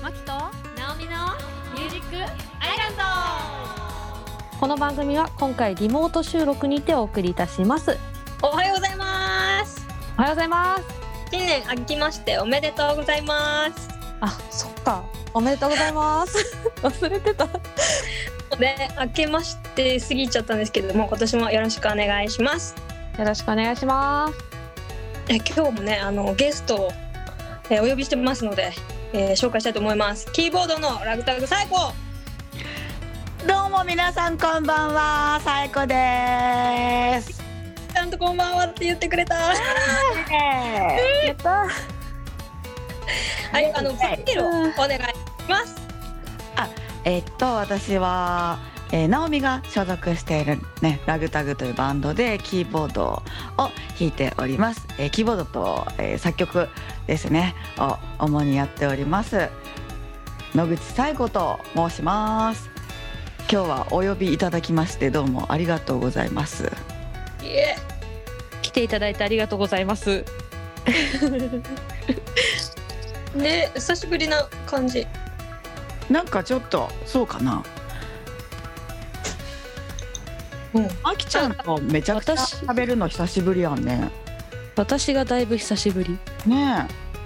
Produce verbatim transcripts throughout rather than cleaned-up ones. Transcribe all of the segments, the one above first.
マキとナオミのミュージックアイランド。 この番組は今回リモート収録にてお送りいたします。 おはようございます。 おはようございます。 新年明けましておめでとうございます。 あ、そっか、おめでとうございます忘れてたで、明けまして過ぎちゃったんですけれども、今年もよろしくお願いします。 よろしくお願いします。 え今日もね、あのゲストを、えー、お呼びしてますので、えー、紹介したいと思います。キーボードのラグタグサイコ。 どうも皆さんこんばんは、サイコです。 ちゃんとこんばんはって言ってくれたやったはい、あのプロフィールをお願いします。 あ、えー、っと私は、えー、ナオミが所属しているね、ラグタグというバンドでキーボードを弾いております。えー、キーボードと、えー、作曲ですねを主にやっております野口サイコと申します。今日はお呼びいただきましてどうもありがとうございます。 いえ、 来ていただいてありがとうございますね、久しぶりな感じ。 なんかちょっとそうかな、 うん、 あきちゃんとめちゃくちゃ私喋るの久しぶりやんね。 私がだいぶ久しぶりね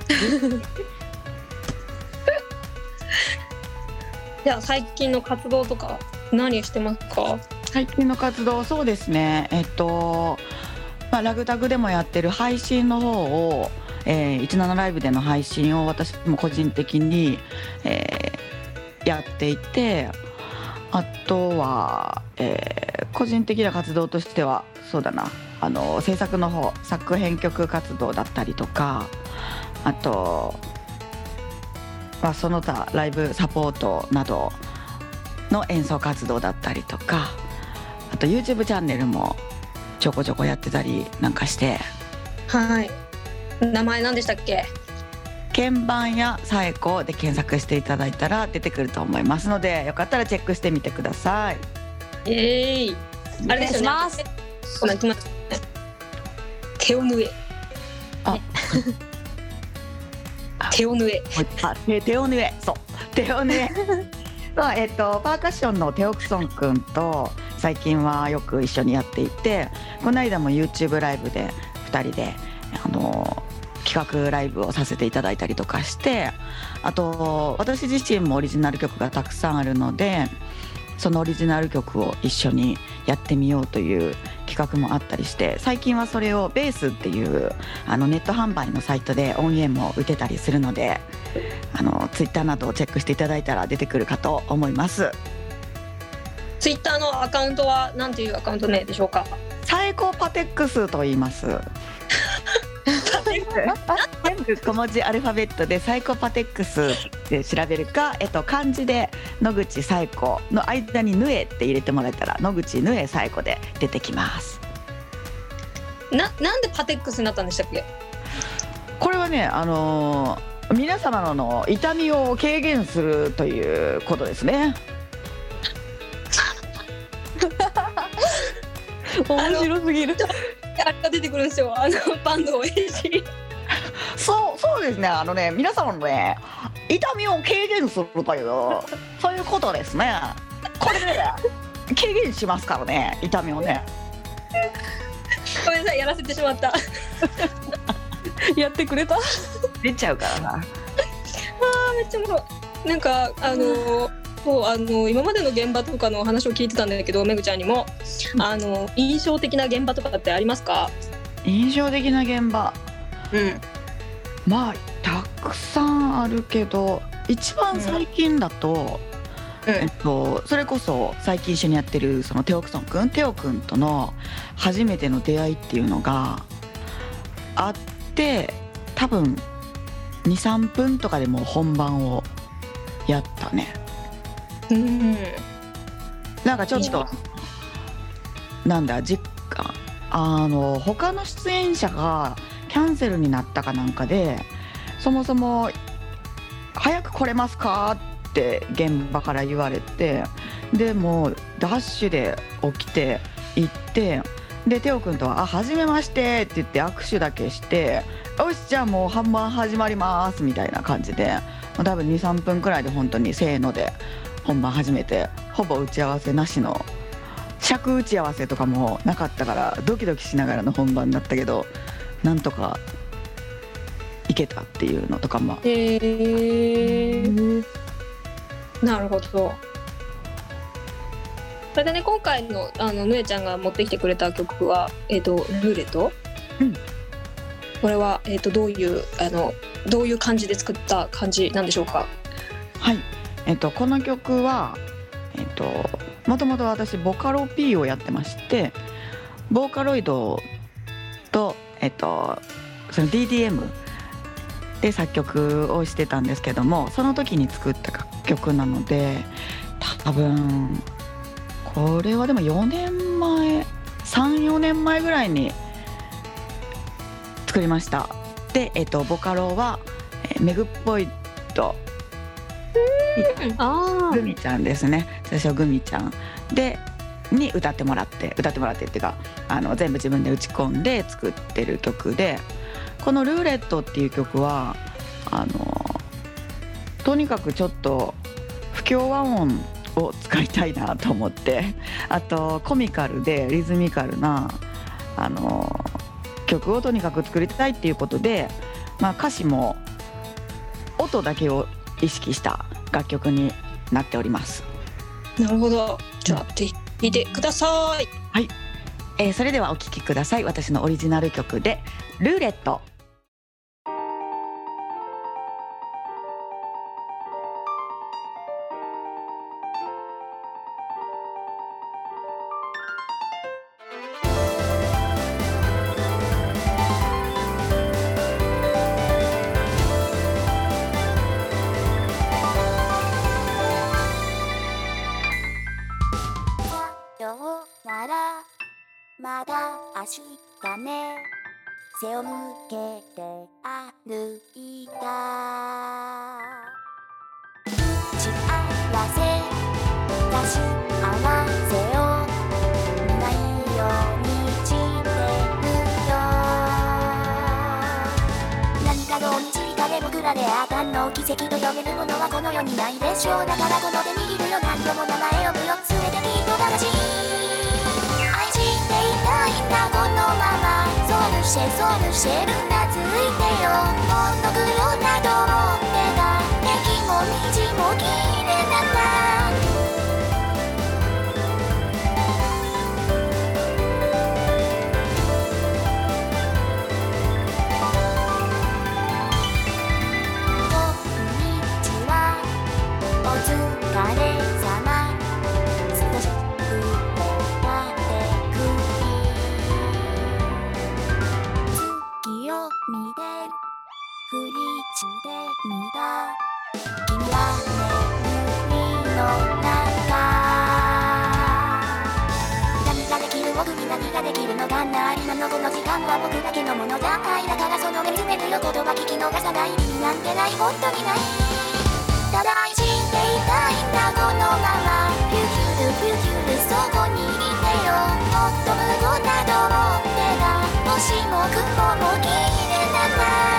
じゃあ最近の活動とか何してますか？ 最近の活動、そうですね、えっと、まあ、ラグタグでもやってる配信の方を、えー、じゅうななライブでの配信を私も個人的に、えー、やっていて、あとは、えー、個人的な活動としてはそうだな、あの制作の方、作編曲活動だったりとか、あと、まあ、その他ライブサポートなどの演奏活動だったりとか、あと YouTube チャンネルもちょこちょこやってたりなんかして、 はい、名前何でしたっけ？ 鍵盤やサエコで検索していただいたら出てくると思いますので、よかったらチェックしてみてください。 えー、あれですよね、 お願いします。 この決まったね、手を縫え、 あ、 ね手を縫えあ、手手を縫え、そう手を縫えそう、えっと、パーカッションのテオクソンくんと最近はよく一緒にやっていて、この間も YouTube ライブでふたりであの企画ライブをさせていただいたりとかして、あと私自身もオリジナル曲がたくさんあるので、そのオリジナル曲を一緒にやってみようという企画もあったりして、最近はそれをベースっていうあのネット販売のサイトで音源も打てたりするので、あのツイッターなどをチェックしていただいたら出てくるかと思います。 ツイッターのアカウントは何ていうアカウント名でしょうか？ サイコパテックスと言います全部小文字アルファベットでサイコパテックスで調べるか、えっと、漢字で野口サイコの間にヌエって入れてもらえたら野口ヌエサイコで出てきます。 な, なんでパテックスになったんでしたっけ？ これはね、あのー、皆様のの痛みを軽減するということですね。 面白すぎる。 あれが出てくるんですよ、あのバンドをそうそうですね、あのね、皆様のね痛みを軽減するというそういうことですね。これね軽減しますからね、痛みをね。 ごめんなさい、やらせてしまったやってくれた出ちゃうからな。 あー、めっちゃおもろい。なんかあのーそう、あの今までの現場とかの話を聞いてたんだけど、めぐちゃんにもあの印象的な現場とかってありますか？ 印象的な現場、 うん、 まあたくさんあるけど、一番最近だと、 うんえっと、それこそ最近一緒にやってるそのテオクソンくん、テオくんとの初めての出会いっていうのがあって、多分 に,さん 分とかでもう本番をやったね。 うん、 なんかちょっとなんだ、実家あの他の出演者がキャンセルになったかなんかで、そもそも早く来れますかって現場から言われて、でもうダッシュで起きて行って、 でテオ君とは「あ初めまして」って言って握手だけして「よしじゃあもう本番始まります」みたいな感じで、まあ、多分 にさんぷんくらいで本当にせーので本番始めて、ほぼ打ち合わせなしの尺打ち合わせとかもなかったからドキドキしながらの本番だったけど、なんとかいけたっていうのとかも。 へえー、なるほど。それでね、今回のあのぬえちゃんが持ってきてくれた曲は、えーと、ルーレット、 うん、 これは、えーと、どういうあのどういう感じで作った感じなんでしょうか。 はい、えーと、この曲は、えーと、もともと私ボカロ P をやってまして、ボーカロイドと、えーと、その ディーディーエム で作曲をしてたんですけども、その時に作った曲なので、多分これはでもよねんまえ、さん、よねんまえぐらいに作りました。で、えっと、ボカロは、えー、メグっぽいとグミちゃんですね、最初グミちゃんでに歌ってもらって歌ってもらってっていうか、あの全部自分で打ち込んで作ってる曲で、このルーレットっていう曲はあのとにかくちょっと不協和音を使いたいなと思って、あとコミカルでリズミカルなあの曲をとにかく作りたいっていうことで、まあ、歌詞も音だけを意識した楽曲になっております。 なるほど。じゃあぜひ聴いてください。 はい、えー、それではお聴きください。私のオリジナル曲でルーレット。 ならまだ明日ね、背を向けて歩いた幸せだし合わせを見ないようにしてるよ。何かどうにちかで僕らであたんの奇跡と呼べるものはこの世にないでしょう。だからこの手握るよ、何度も名前呼ぶよ、全てきっと正しい。このままソルシェソルシェルなついてよ、モノクロなど持ってた敵も道も綺麗なんだ。こんにちは、お疲れ様、少し見てふりしてみた、君は眠りの中、何ができる僕に何ができるのかな、今のこの時間は僕だけのものじゃない。だからその目見つめるよ、言葉聞き逃さない。意味なんてない、本当にない。ただ愛していたいんだ、このままフューチュルフューチュル、そこにいてよ、もっと無言など持ってた星も雲も綺麗なんだ。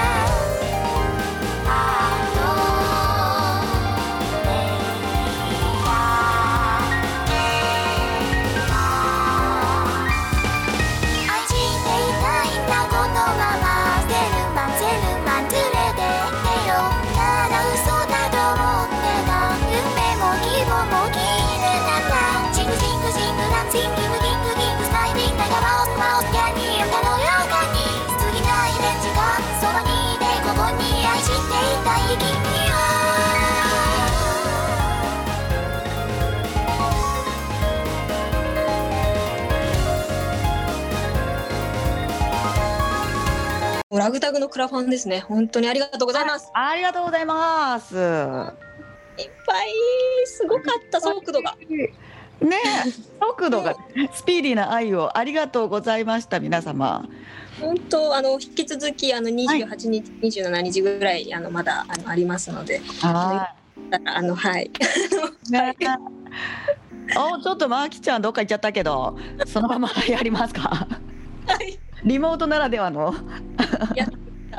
ラグタグのクラファンですね。本当にありがとうございます。 ありがとうございます。いっぱいすごかった速度がね、速度がスピーディーな愛をありがとうございました。皆様本当あの引き続きあのにじゅうはちにち、はい、にじゅうしちにちぐらいあのまだあのありますので、 ああのはいおちょっとマーキちゃんどっか行っちゃったけど、そのままやりますか。 はいリモートならではのやった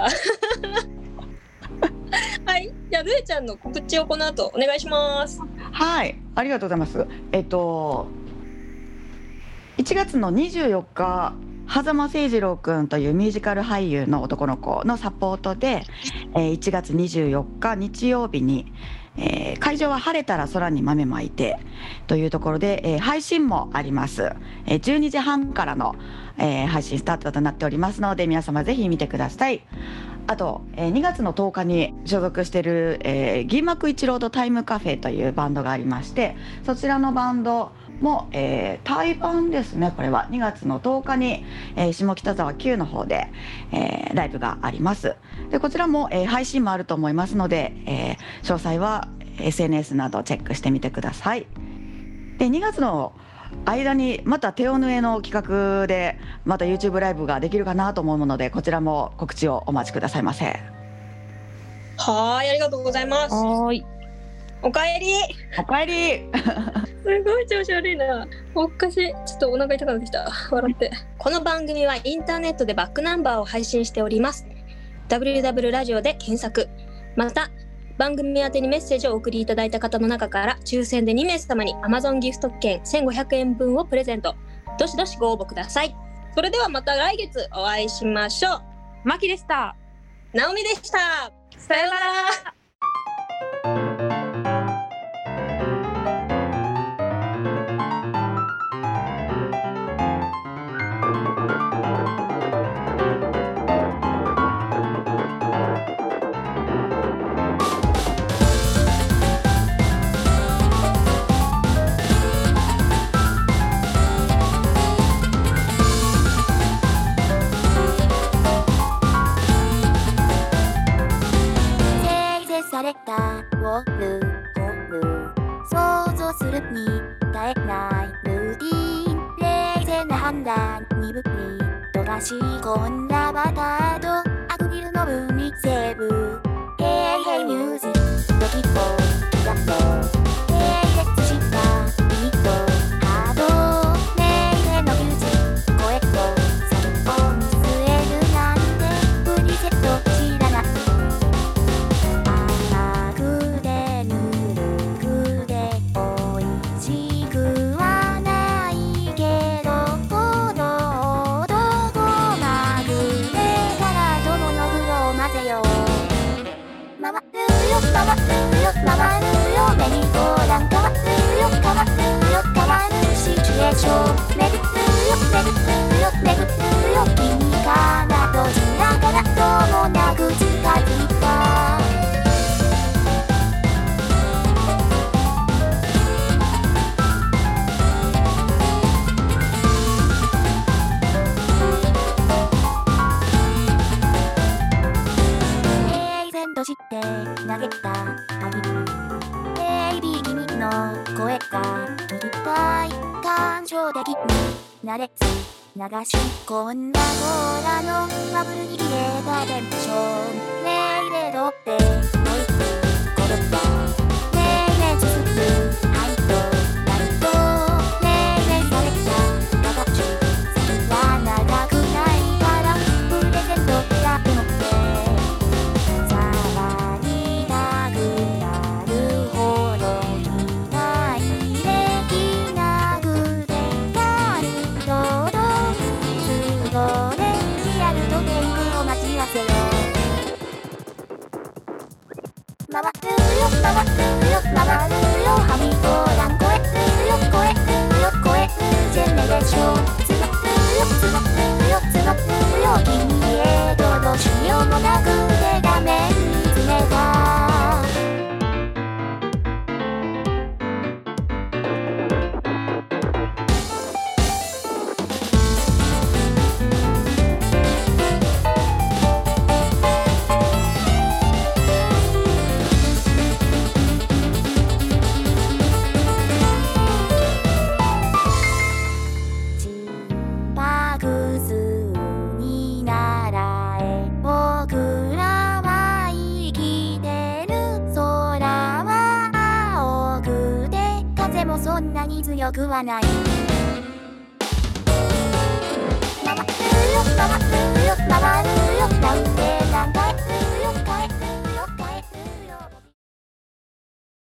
はいじゃあルエちゃんの告知をこの後お願いします。 はい、ありがとうございます。えっといちがつのにじゅうよっか、狭間誠二郎くんというミュージカル俳優の男の子のサポートで、えーいちがつにじゅうよっか日曜日に、えー会場は晴れたら空に豆まいてというところで、えー配信もあります。えーじゅうにじはんからの、えー配信スタートとなっておりますので、皆様ぜひ見てください。あと、えーにがつのとおかに所属している、えー、銀幕一ロードタイムカフェというバンドがありまして、そちらのバンドも、えー、対バンですね。これはにがつのとおかに、えー、下北沢きゅうの方で、えーライブがあります。でこちらも、えー配信もあると思いますので、えー詳細は エスエヌエス などチェックしてみてください。でにがつの間にまた手を縫えの企画でまた YouTube ライブができるかなと思うので、こちらも告知をお待ちくださいませ。 はーいありがとうございます。 はーい。 おかえり。 おかえりすごい調子悪いな。おかしい。ちょっとお腹痛くなってきた。笑って。この番組はインターネットでバックナンバーを配信しております。ダブリューダブリュー ラジオで検索。また、番組宛てにメッセージをお送りいただいた方の中から抽選でにめい様に Amazon ギフト券せんごひゃくえんぶんをプレゼント。どしどしご応募ください。それではまた来月お会いしましょう。 マキでした。 ナオミでした。さようなら。 されたウォールホール想像するに耐えないルーティーン、冷静な判断鈍り溶かし込んだバターとアクリルの分にセーブ Hey hey music ドキッとだって並列したビートハード音色のミュージック声とサビを見据えるなんてプリセット知らない回るよ回るよメリーゴーラン変わるよ変わるよ変わるシチュエーション巡るよ巡るよ巡るよ君からどちらからともなく近づいたして投げた限りベイビー君の声が聞きたい感情的になれず流し込んだコーラのバブルに消えたテンションねえでどってノイズ転んだねえねえ進む愛と愛とねえねえされた形先は長くないからプレゼントだけ持って回るよ回るよ回るよハミゴーラン超えるよ超えるよ超えるジェネレーション募るよ募るよ募るよ君へどうしようもなくて画面に詰めた僕らそんなに強くはない。回るよ回るよ回るよ回るよなんて